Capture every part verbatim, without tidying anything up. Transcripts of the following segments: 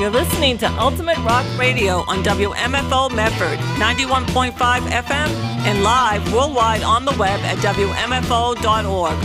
You're listening to Ultimate Rock Radio on W M F O Medford, ninety-one point five F M, and live worldwide on the web at W M F O dot org.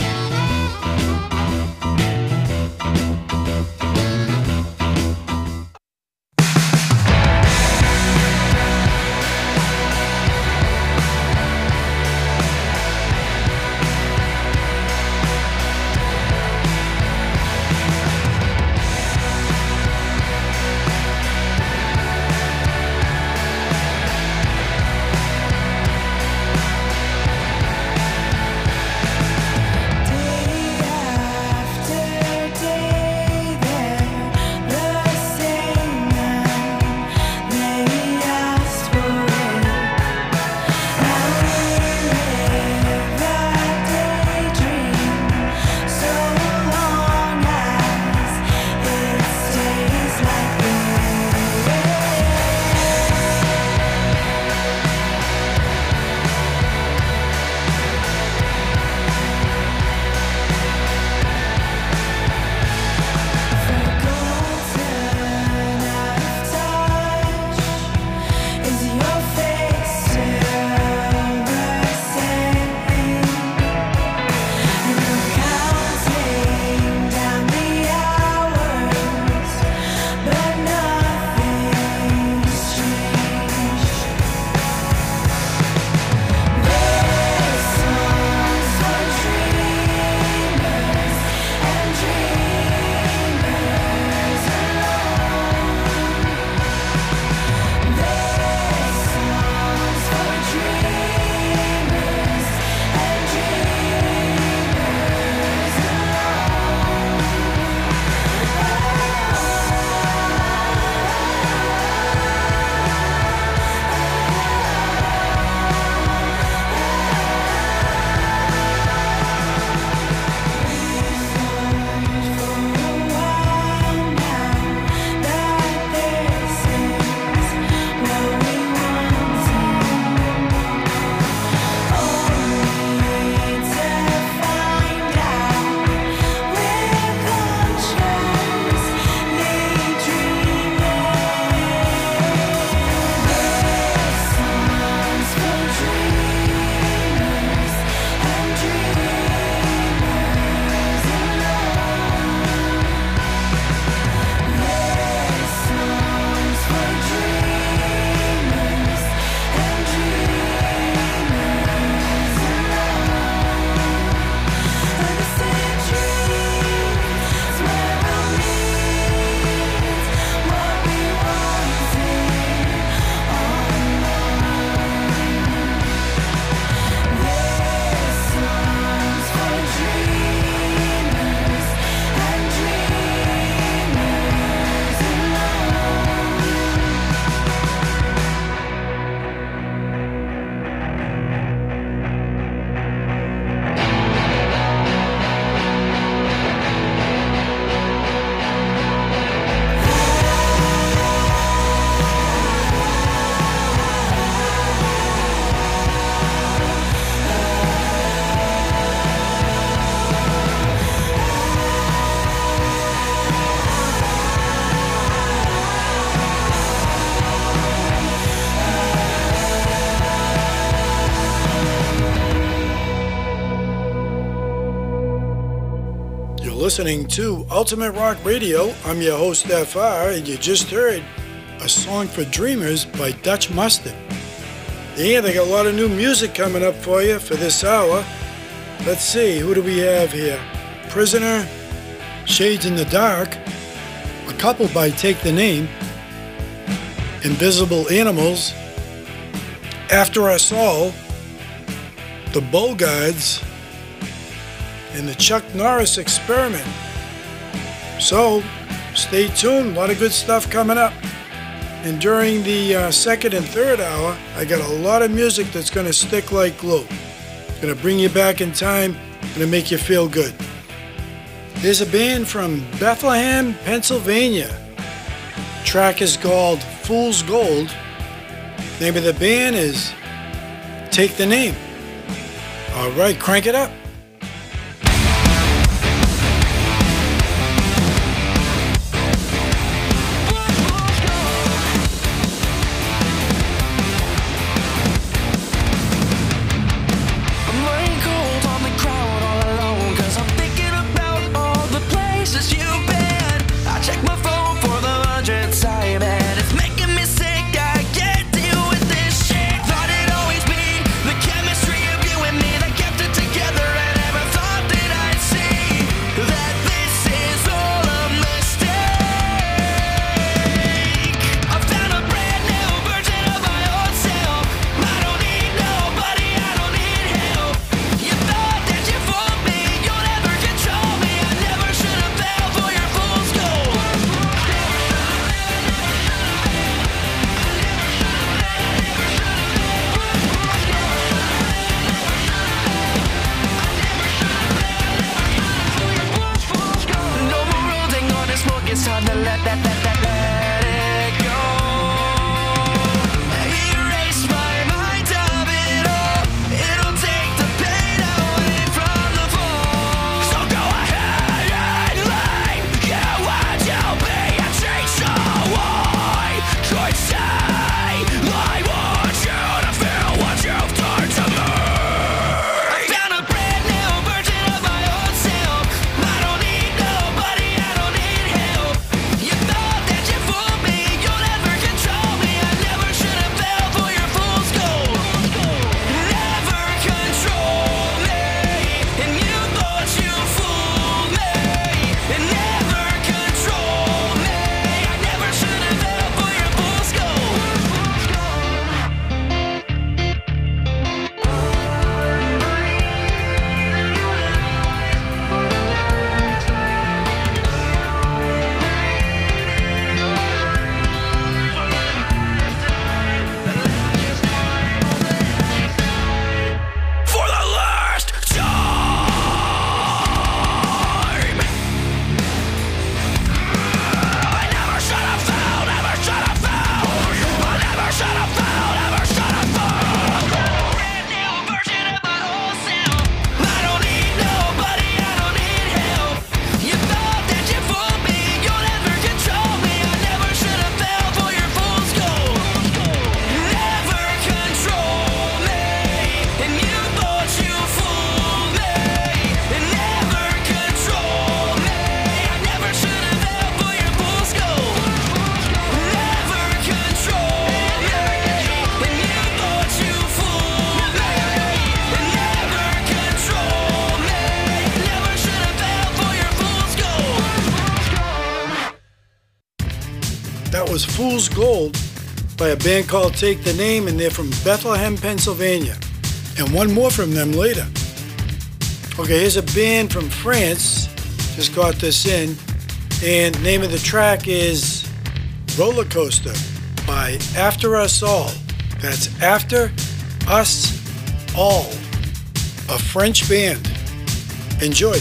Listening to Ultimate Rock Radio. I'm your host F R, and you just heard A Song for Dreamers by Dutch Mustard. Yeah, they got a lot of new music coming up for you for this hour. Let's see, who do we have here? Prisoner, Shades in the Dark, a couple by Take the Name, Invisible Animals, After Us All, The Bogards, and the Chuck Norris Experiment. So, stay tuned, a lot of good stuff coming up. And during the uh, second and third hour, I got a lot of music that's going to stick like glue. Going to bring you back in time, going to make you feel good. There's a band from Bethlehem, Pennsylvania. The track is called Fool's Gold. Name of the band is Take the Name. All right, crank it up. Whoa, whoa. Fool's Gold by a band called Take the Name, and they're from Bethlehem, Pennsylvania. And one more from them later. Okay, here's a band from France. Just got this in. And the name of the track is Roller Coaster by After Us All. That's After Us All, a French band. Enjoy.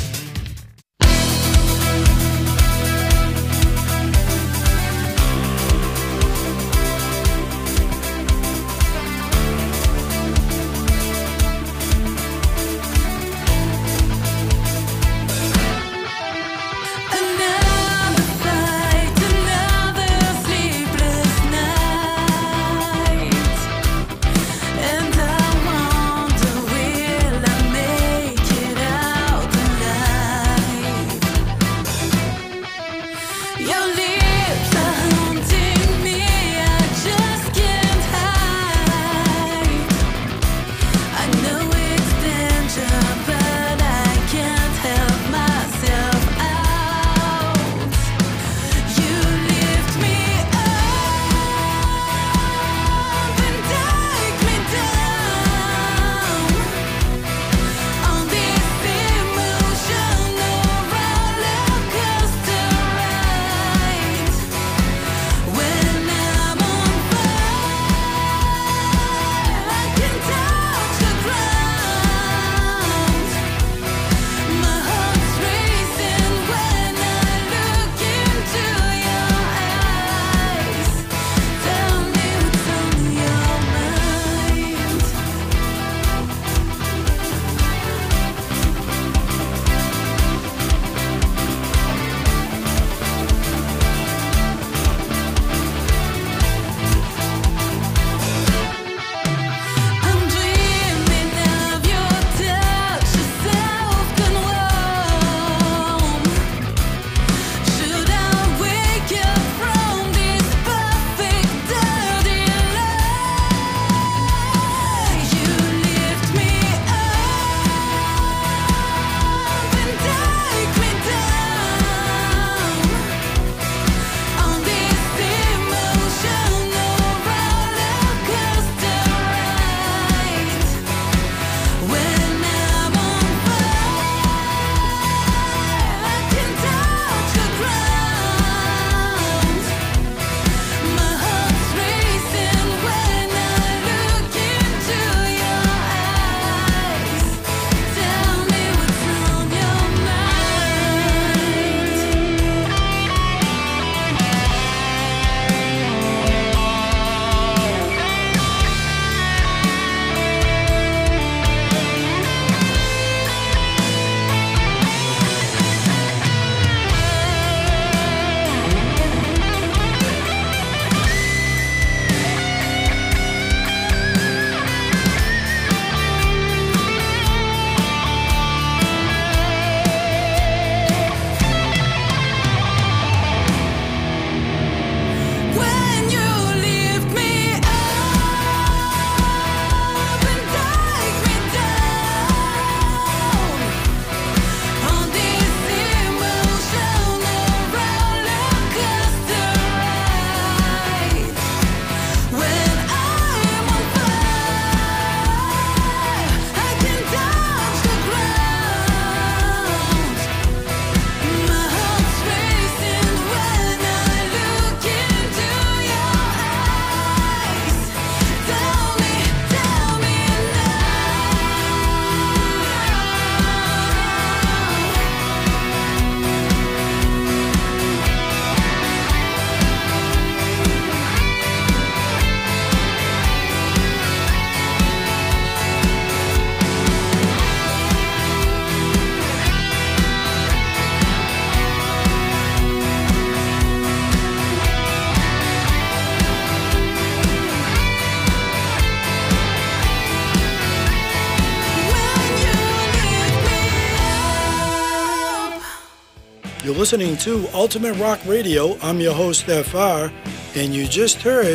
You're listening to Ultimate Rock Radio. I'm your host, F R, and you just heard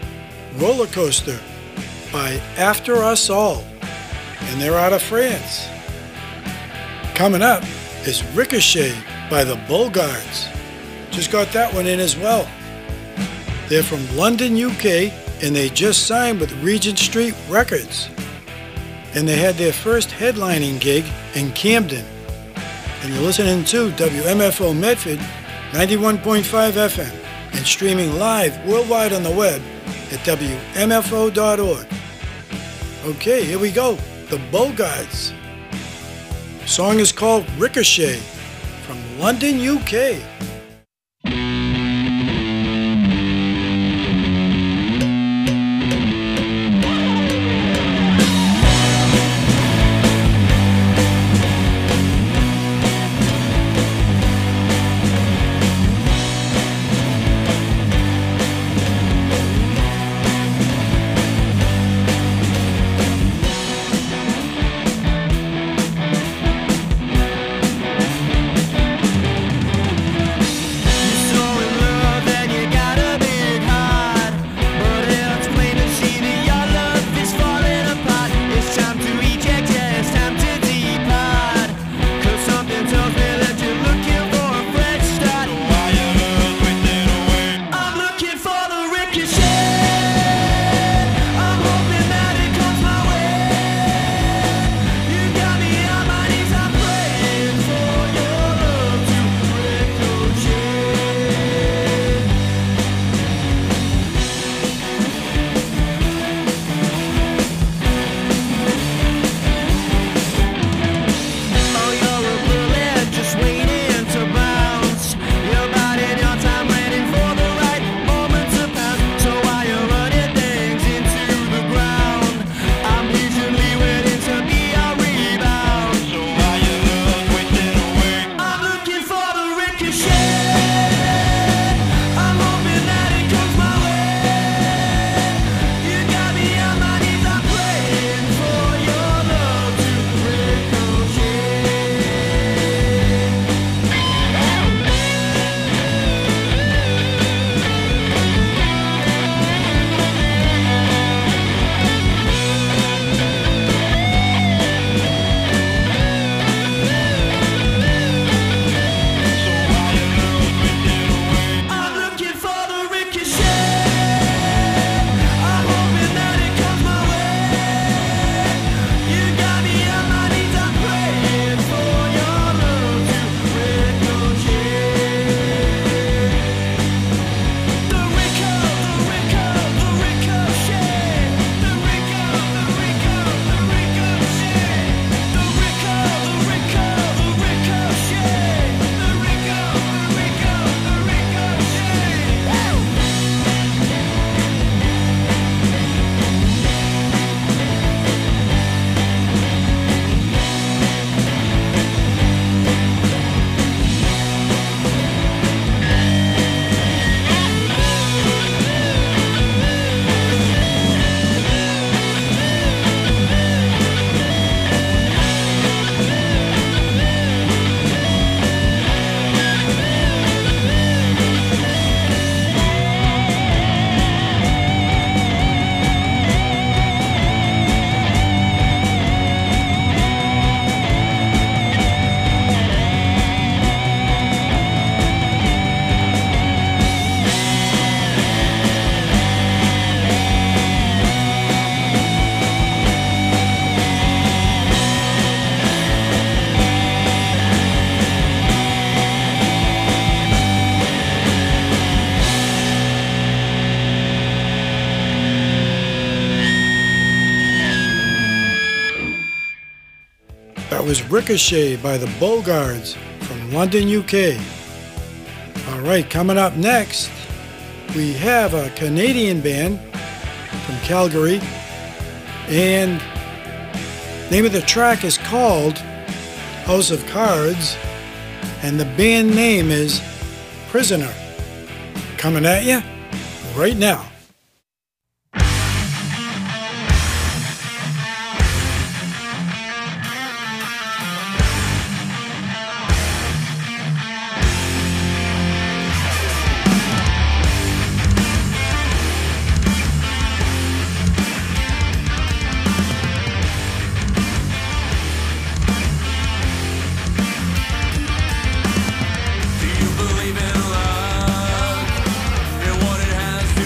Roller Coaster by After Us All, and they're out of France. Coming up is Ricochet by the Bulgards. Just got that one in as well. They're from London, U K, and they just signed with Regent Street Records. And they had their first headlining gig in Camden. And you're listening to W M F O Medford ninety-one point five F M and streaming live worldwide on the web at W M F O dot org. Okay, here we go. The Bogarts. Song is called Ricochet from London, U K. That was Ricochet by the Bogarts from London, U K. All right, coming up next, we have a Canadian band from Calgary, and name of the track is called House of Cards, and the band name is Prisoner. Coming at you right now. Do you believe in love and what it has to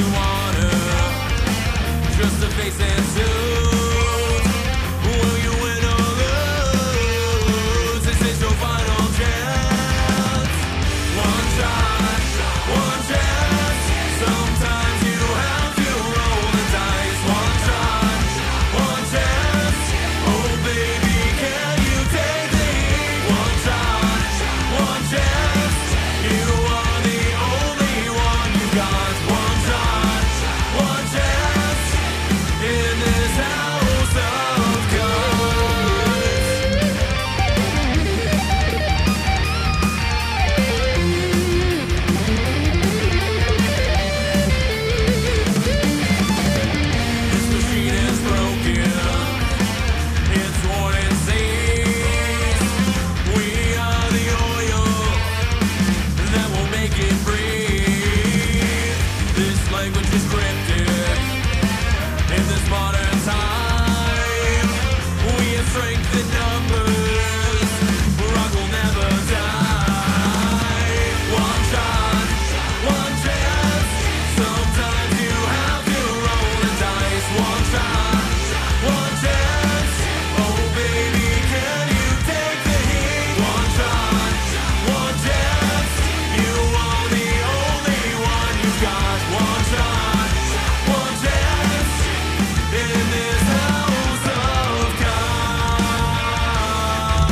you want her, just a face and suit. Will you win or lose? This is your final chance. One shot, one chance. Sometimes you have to roll the dice. One shot, one chance. Oh baby, can you take the heat? One shot, one chance. You are the only one you got. One shot, one chance. In this house of cards. This machine is broken. It's worn and seized. We are the oil that will make it breathe. This language is cryptic. In this modern time, we have strength in numbers. Rock will never die. One shot, one chance. Sometimes you have to roll the dice. One shot, one chance. Oh baby, can you take the heat? One shot, one chance. You are the only one you got. One shot, one chance. In this house of cards.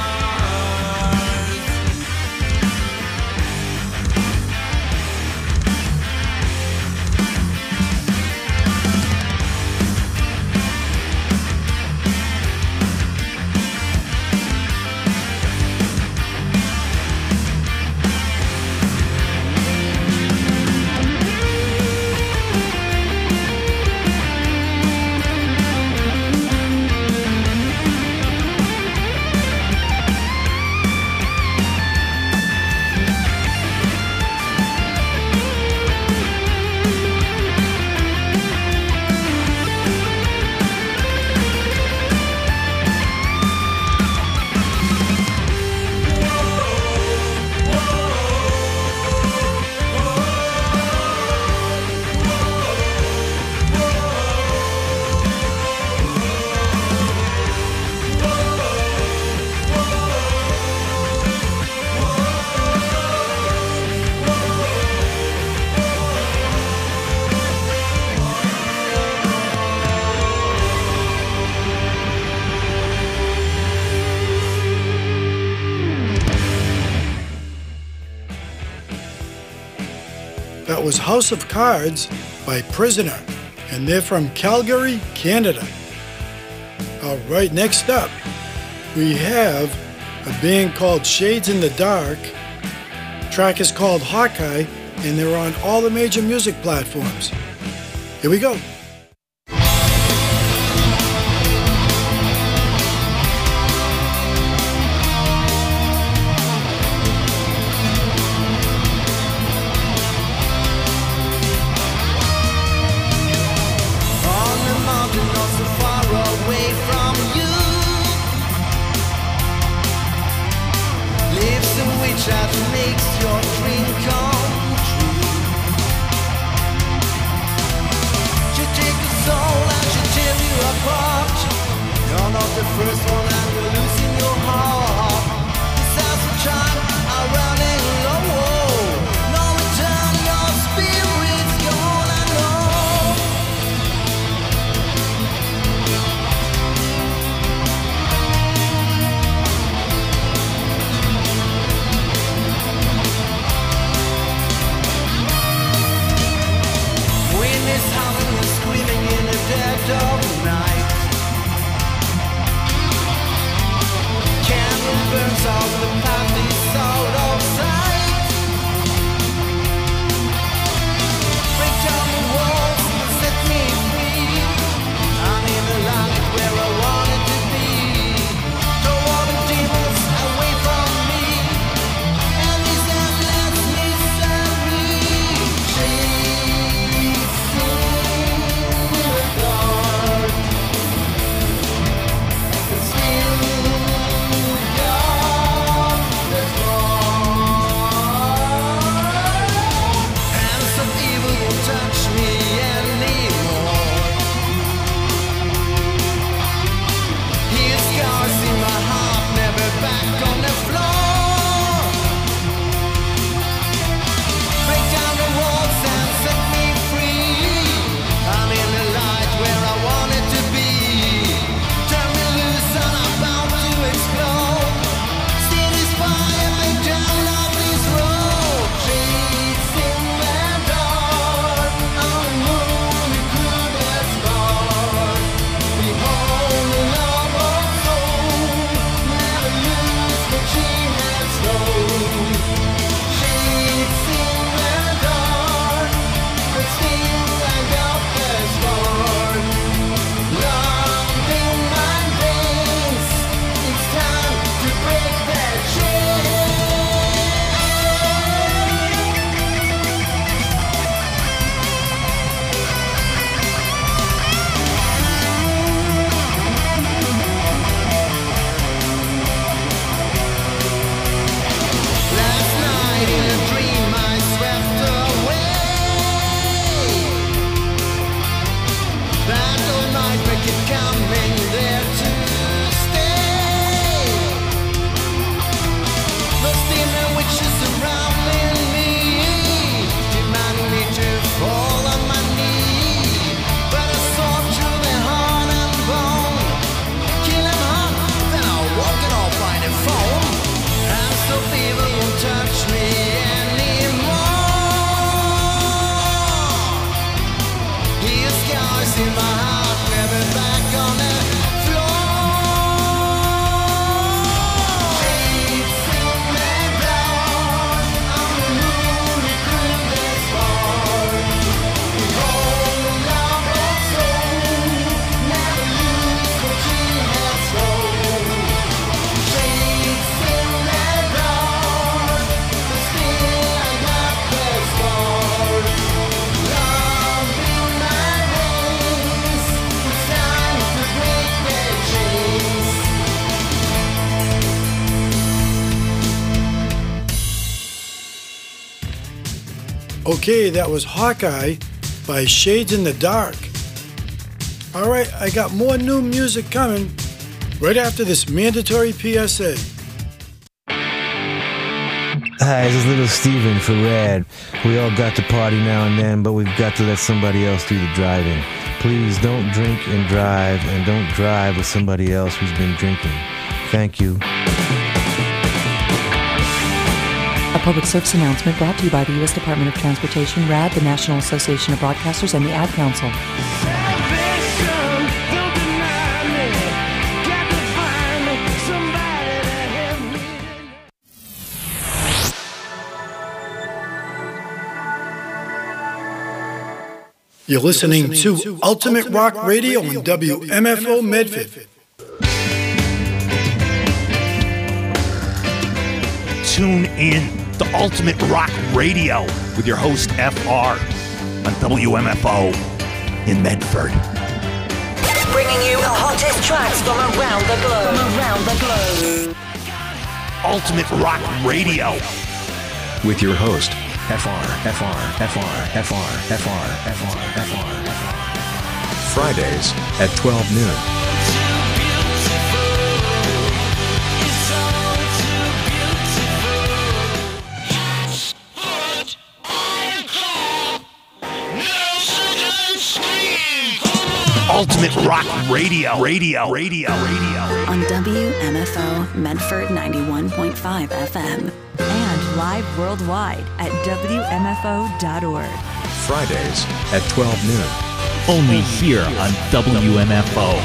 That was House of Cards by Prisoner, and they're from Calgary, Canada. All right, next up, we have a band called Shades in the Dark. Track is called Hawkeye, and they're on all the major music platforms. Here we go. On the mountain not so far away from you lives a witch that makes your dream come true. She takes a soul and she tear you apart. You're not the first one and you're losing your heart. The sounds of time are running low. No return, your spirit's gone, I know. Wind is howling and screaming in the dead of night. Candle burns out, the path is out of sight. Break down the walls and set me free. I'm in the land where I wanted to be. Throw all the demons away from me. And this endless misery. Shades in the dark. Still dark. Okay, that was Hawkeye by Shades in the Dark. All right, I got more new music coming right after this mandatory P S A. Hi, this is Little Steven for Rad. We all got to party now and then, but we've got to let somebody else do the driving. Please don't drink and drive, and don't drive with somebody else who's been drinking. Thank you. A public service announcement brought to you by the U S Department of Transportation, RAD, the National Association of Broadcasters, and the Ad Council. You're listening to Ultimate Rock Radio on W M F O Medford. Tune in to Ultimate Rock Radio with your host F R on W M F O in Medford. Bringing you the hottest tracks from around the globe. From around the globe. Ultimate Rock Radio with your host F R, F R, F R, F R, F R, F R, F R, F R. Fridays at twelve noon. Ultimate Rock Radio, Radio, Radio, Radio. On W M F O Medford ninety-one point five F M. And live worldwide at W M F O dot org. Fridays at twelve noon. Only here on W M F O.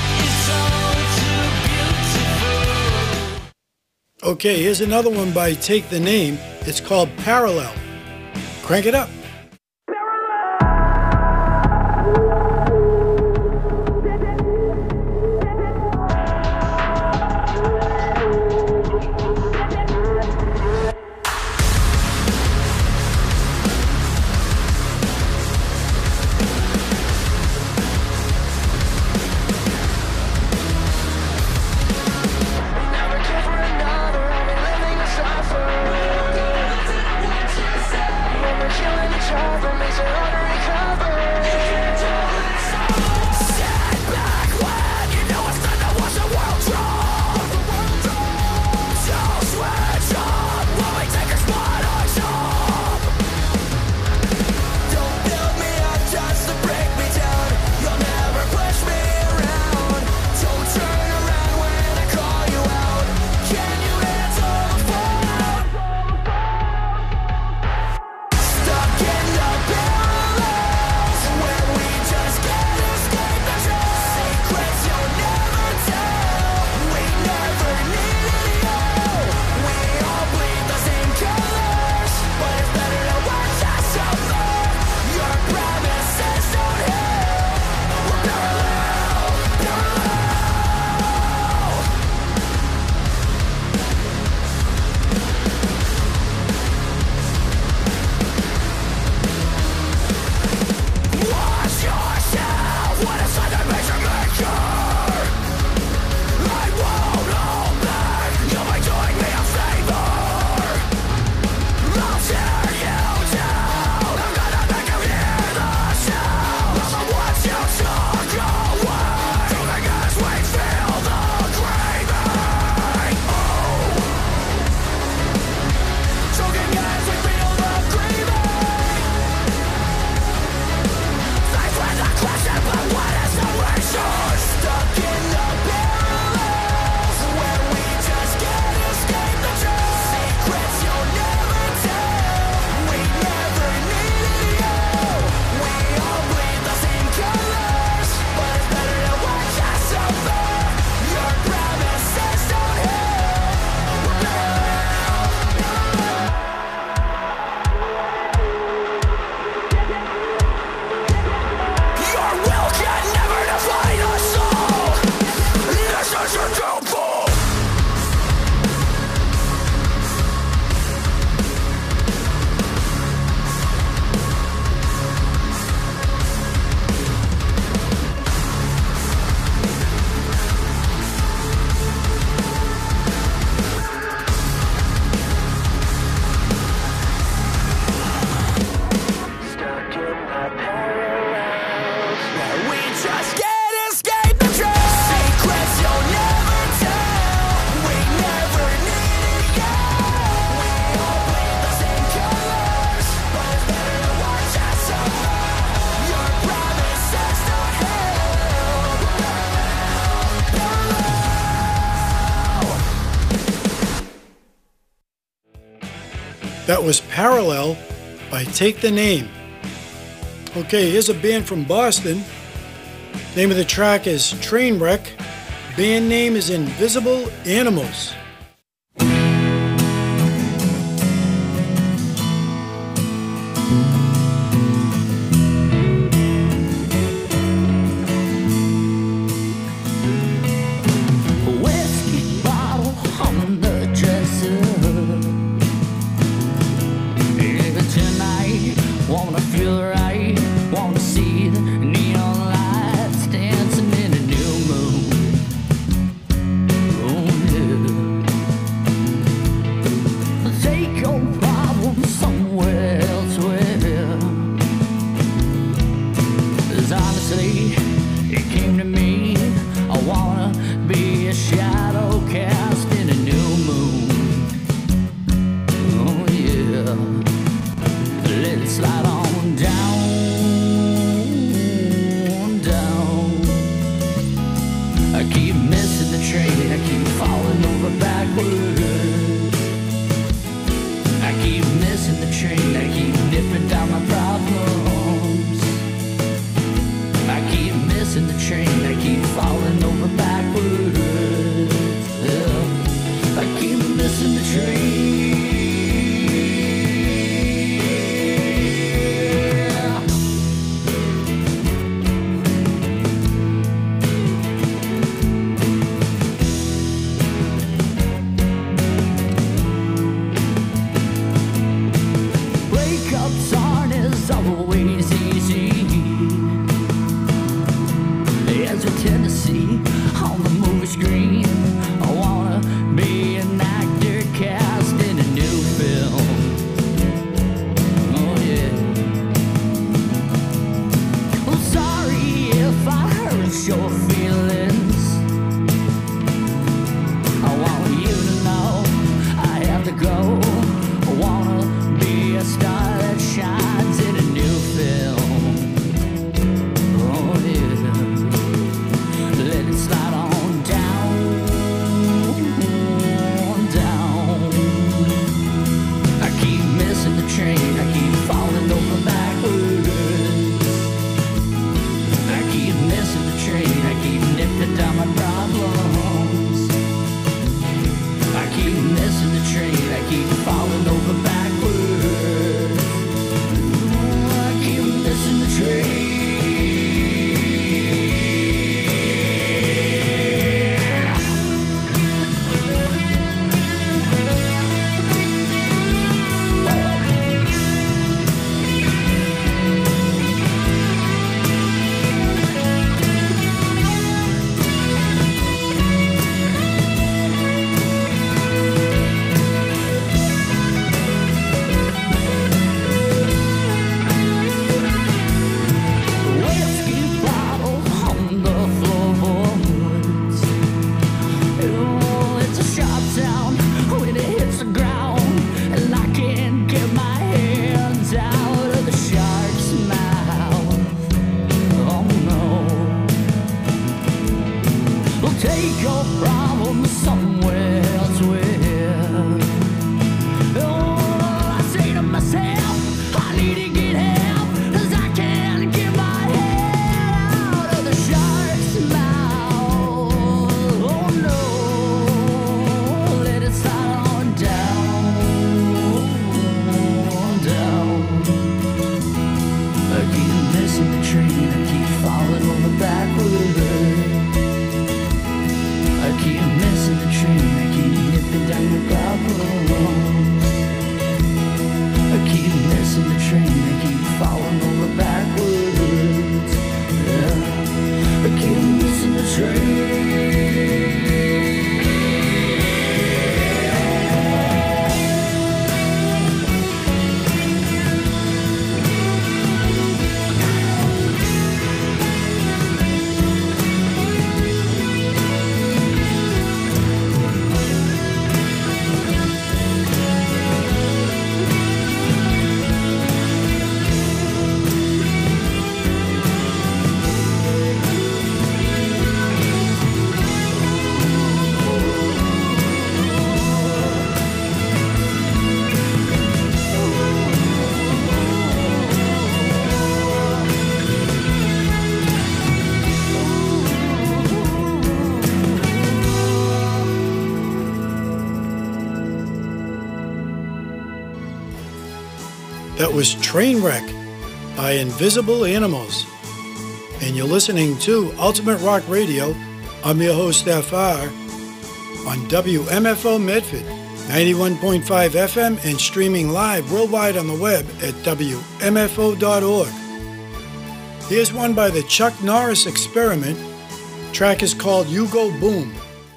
Okay, here's another one by Take the Name. It's called Parallel. Crank it up. Killing That was Parallel by Take the Name. Okay, here's a band from Boston. Name of the track is Trainwreck. Band name is Invisible Animals. Whiskey bottle on the dresser. Even tonight, wanna feel right, wanna see the neon lights dancing in a new moon. Oh yeah. Take your problem somewhere elsewhere. 'Cause honestly, it came to me, I wanna be a shadow cast in a new moon. Oh yeah. Let it slide on down, down. I keep missing the train, I keep falling over backwards. I keep missing the train, I keep nipping down my problems. I keep missing the train, I keep falling over backwards. Yeah. I keep missing the train. Breakups aren't as always easy. There's a tendency on the movie screen. I wanna be an actor cast in a new film. Oh yeah. I'm sorry if I hurt your feelings. I want you to know I have to go. I wanna be a star that shines in a new film. Oh yeah. Let it slide on down, down. I keep missing the train, I keep falling over backwards. I keep missing the train, I keep nipping down my problems. I keep missing the train, I keep falling over backwards. I keep missing the train. Whiskey bottle on the floorboards. Oh, it's a sharp sound when it hits the ground, and I can't get my hands out of the shark's mouth. Oh no. Well, take your problems somewhere elsewhere. Oh, I say to myself, I need to get help, 'cause I can't get my head out of the shark's mouth. Oh no, let it slide on down, down. I keep missing the train, I keep falling over backwards. I keep missing the train, I keep nipping down the problems. I keep missing the train, I keep That was Trainwreck by Invisible Animals. And you're listening to Ultimate Rock Radio. I'm your host, F R, on W M F O Medford, ninety-one point five F M, and streaming live worldwide on the web at W M F O dot org. Here's one by the Chuck Norris Experiment. Track is called You Go Boom.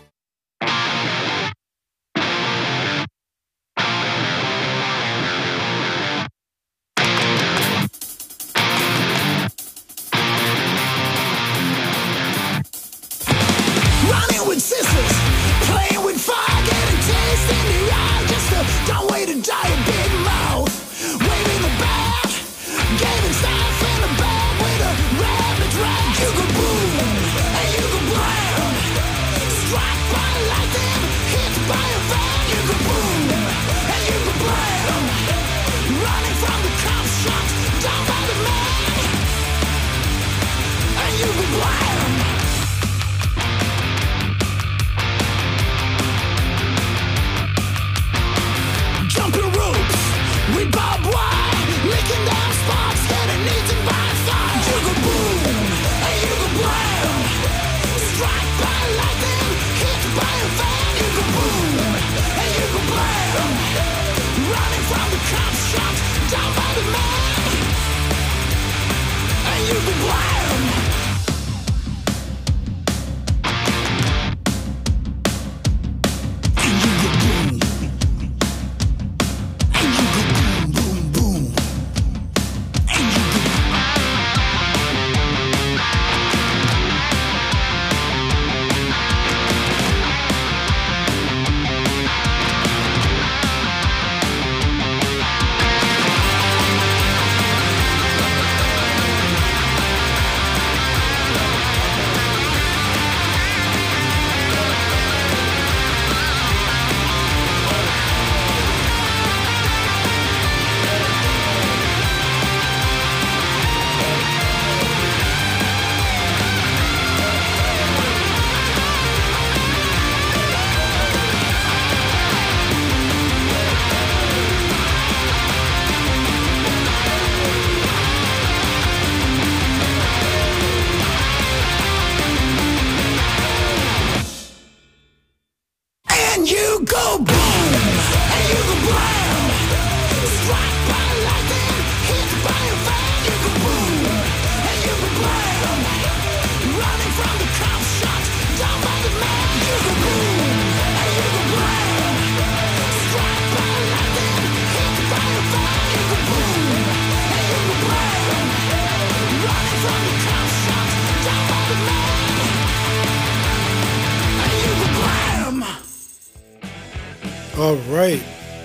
All right,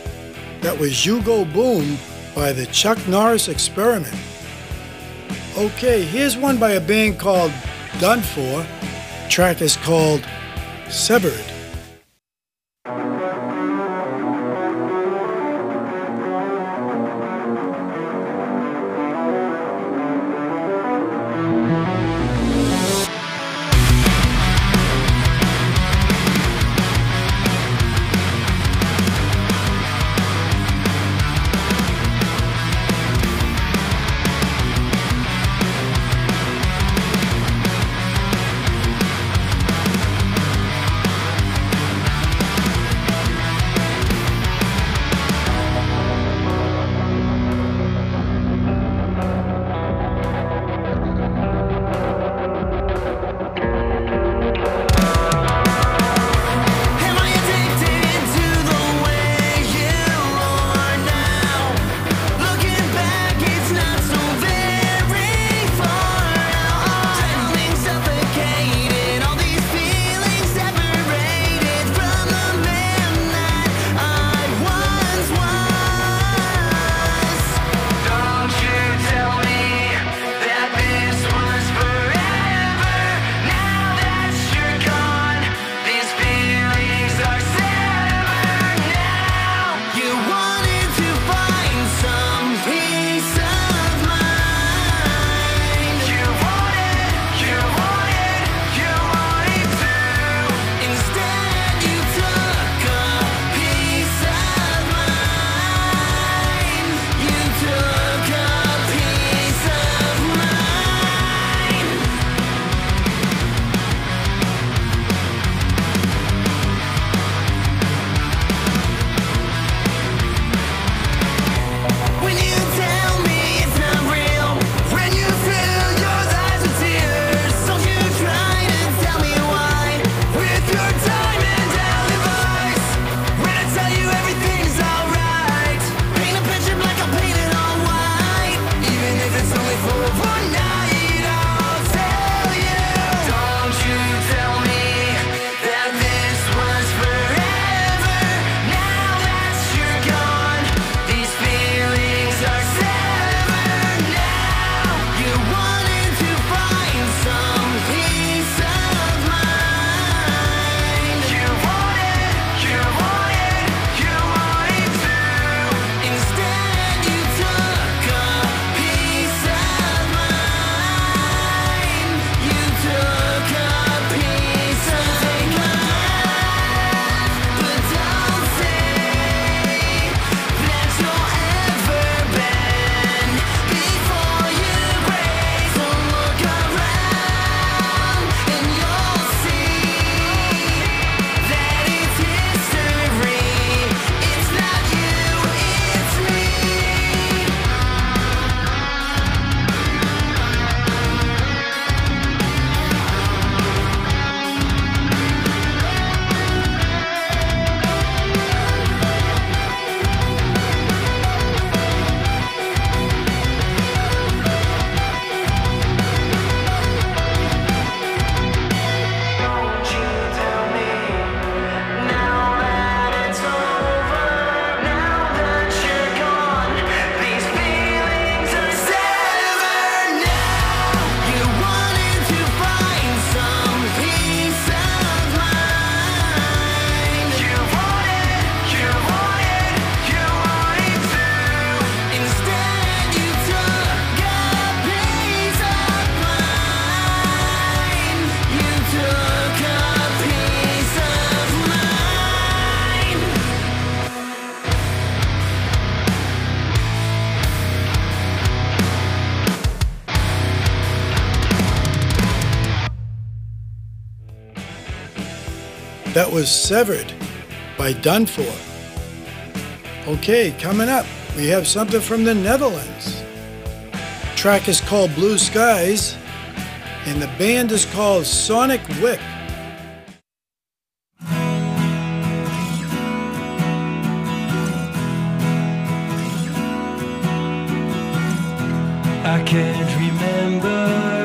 that was You Go Boom by the Chuck Norris Experiment. Okay, here's one by a band called Done For. The track is called Severed. That was Severed by Done For. Okay, coming up, we have something from the Netherlands. The track is called Blue Skies, and the band is called Sonic Whip. I can't remember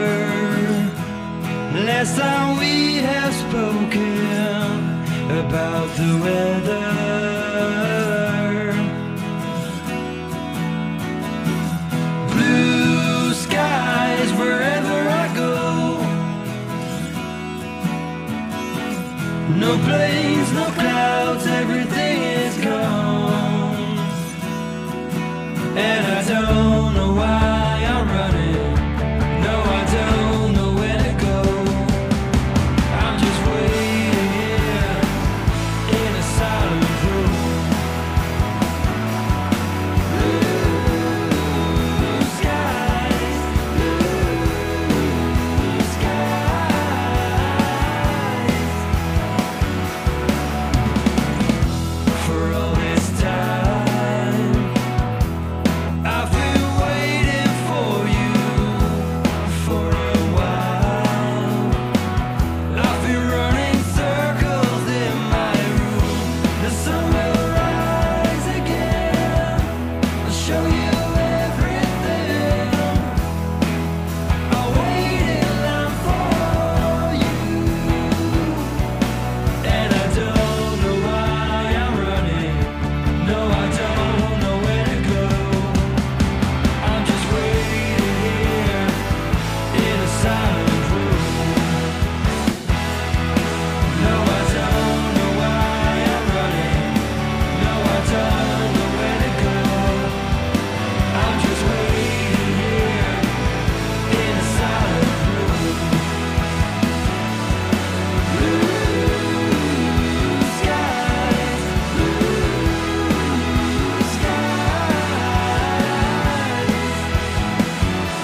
last time we have spoken about the weather. Blue skies wherever I go. No planes, no clouds, everything is gone. And I don't know why I'm running. No, I don't know where to go. I'm just waiting here in a silent room. Blue skies, blue skies. For all this time I've been waiting for you for a while. I've been running circles in my room. The sun will rise again. I'll show you everything. I'll wait in line for you. And I don't know why I'm running. No, I don't know where to go. I'm just waiting here in a silent room. No, I don't know why I'm running. No, I don't know where to go. I'm just waiting here in a silent room. Blue skies, blue skies.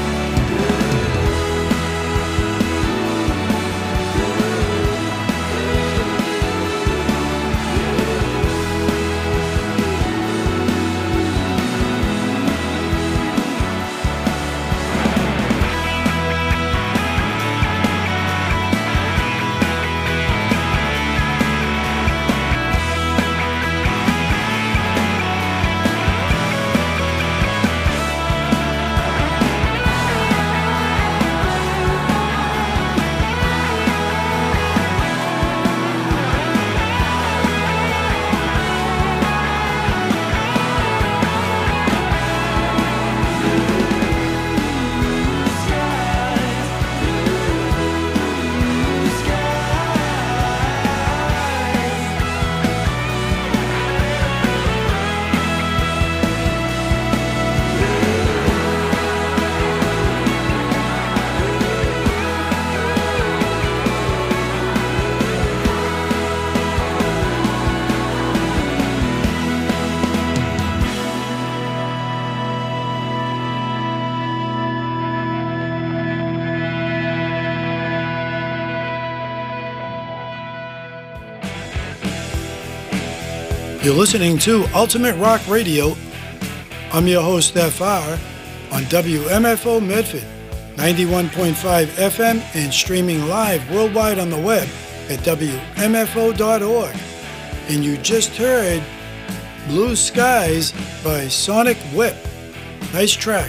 You're listening to Ultimate Rock Radio. I'm your host, F R, on W M F O Medford, ninety-one point five F M, and streaming live worldwide on the web at W M F O dot org. And you just heard Blue Skies by Sonic Whip. Nice track.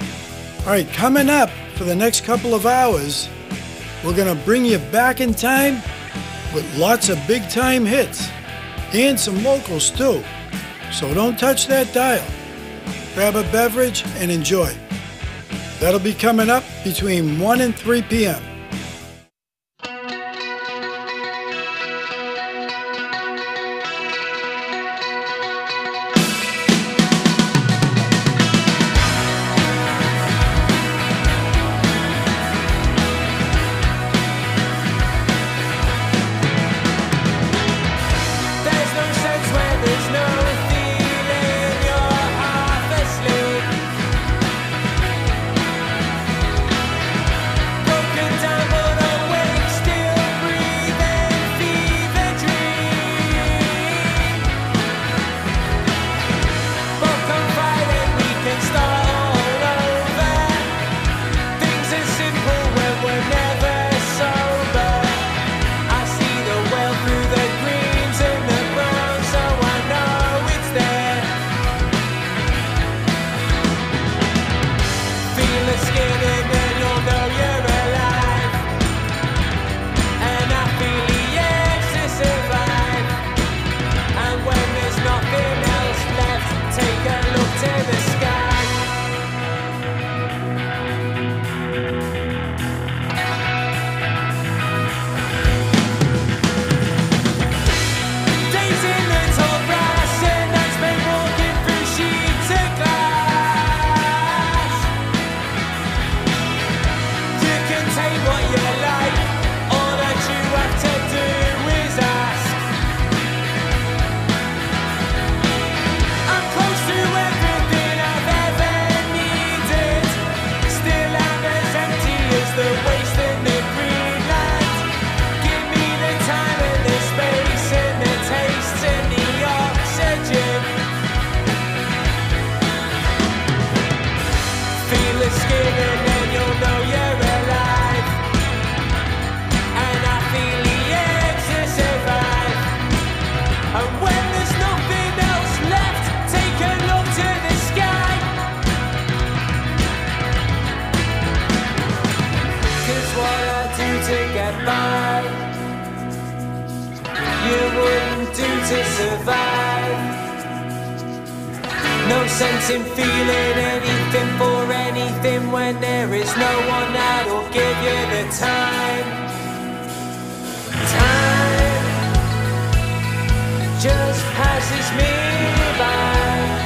All right, coming up for the next couple of hours, we're going to bring you back in time with lots of big time hits and some locals too. So don't touch that dial. Grab a beverage and enjoy. That'll be coming up between one and three p.m. Broken down. the skin and then you'll know you're alive. And I feel the urge to survive. And when there's nothing else left, take a look to the sky. Cause what I do to get by, you wouldn't do to survive. No sense in feeling anything for anything when there is no one that'll give you the time. Time just passes me by.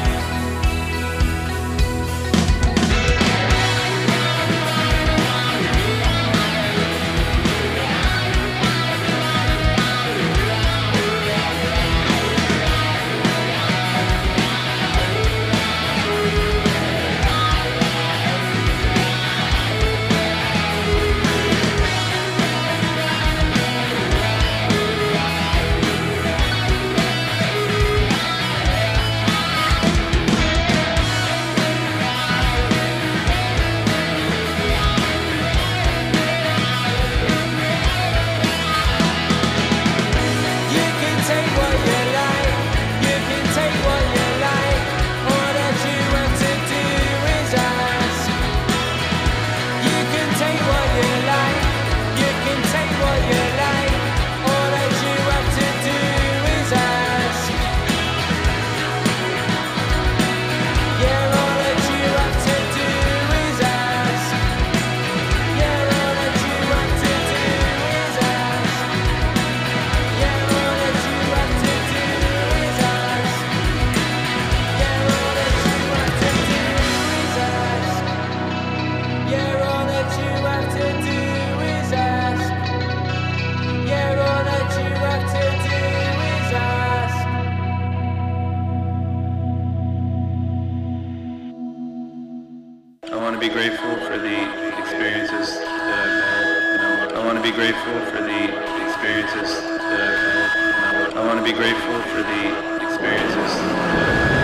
be grateful for the experiences that I've had. I want to be grateful for the experiences that I've had. I want to be grateful for the experiences that I've had.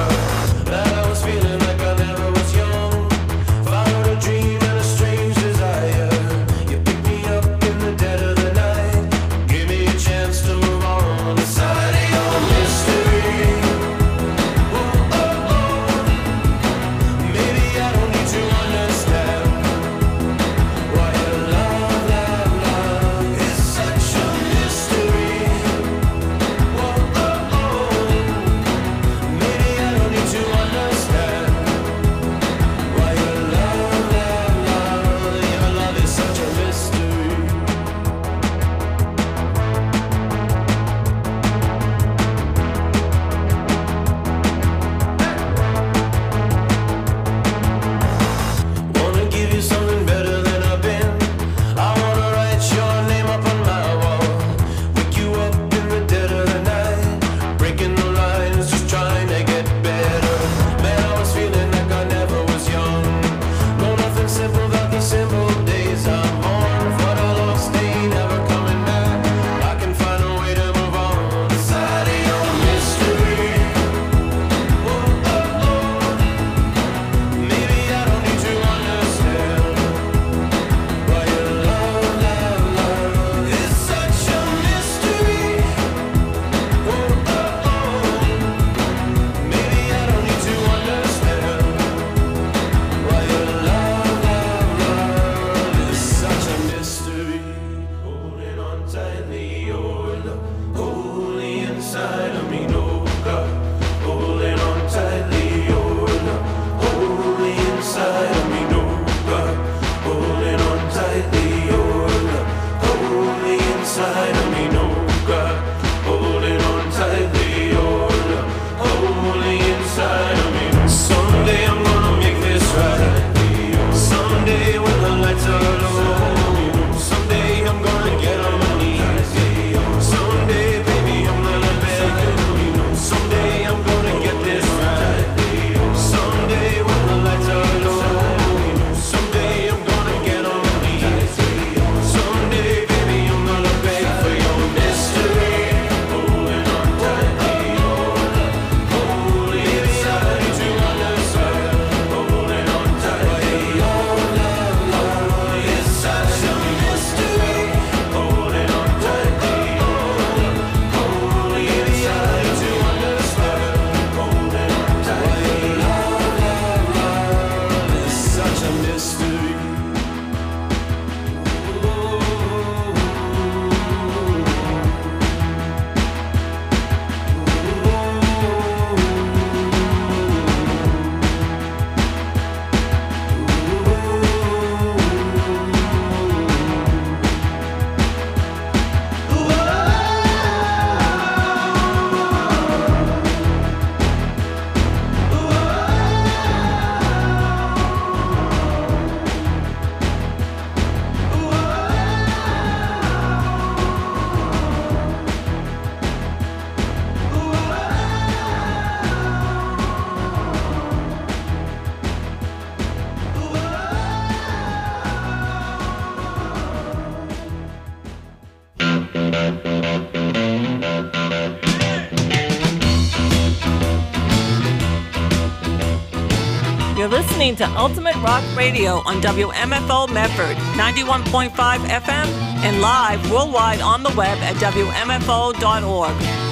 Dream and a strange desire. listening to Ultimate Rock Radio on W M F O Medford, ninety-one point five F M, and live worldwide on the web at W M F O dot org.